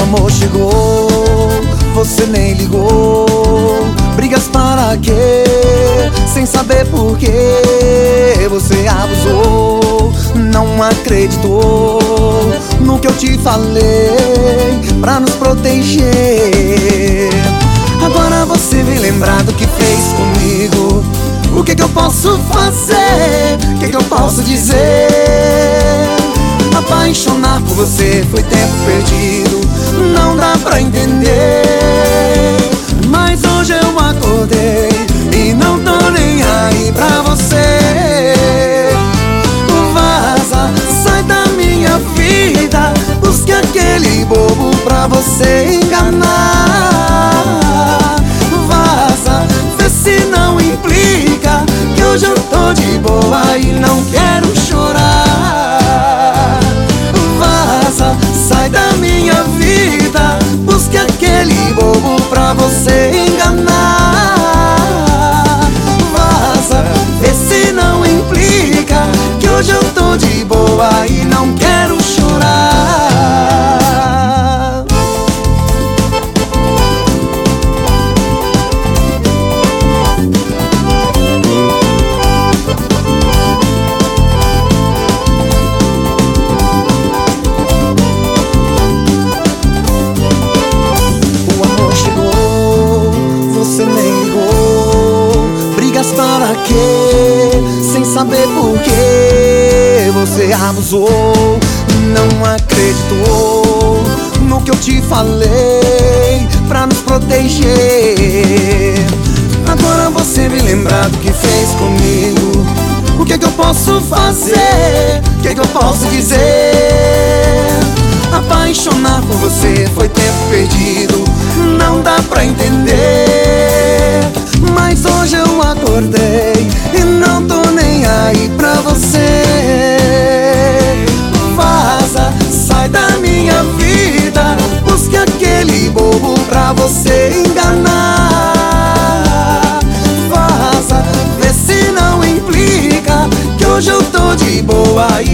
amor chegou, você nem ligou. Brigas para quê? Sem saber por quê. Você abusou, não acreditou no que eu te falei pra nos proteger. Agora você vem lembrar do que fez comigo. O que eu posso fazer? O que eu posso dizer? Apaixonar por você foi tempo perdido, não dá pra entender. Mas hoje eu acordei e não tô nem aí pra você. Vaza, sai da minha vida, busque aquele bobo pra você enganar. Vaza, vê se não implica que hoje eu tô de boa e não quero chorar. Vaza, sai da minha vida, busque aquele bobo pra você enganar. Vaza, vê se não implica que hoje eu tô de boa e não quero chorar. Para quê? Sem saber por quê. Você abusou, não acreditou no que eu te falei pra nos proteger. Agora você me lembrar do que fez comigo. O que eu posso fazer? O que eu posso dizer? Apaixonar por você foi tempo perdido, não dá pra entender. Mas hoje eu acordei e não tô nem aí pra você. Vaza, sai da minha vida, busque aquele bobo pra você enganar. Vaza, vê se não implica que hoje eu tô de boa e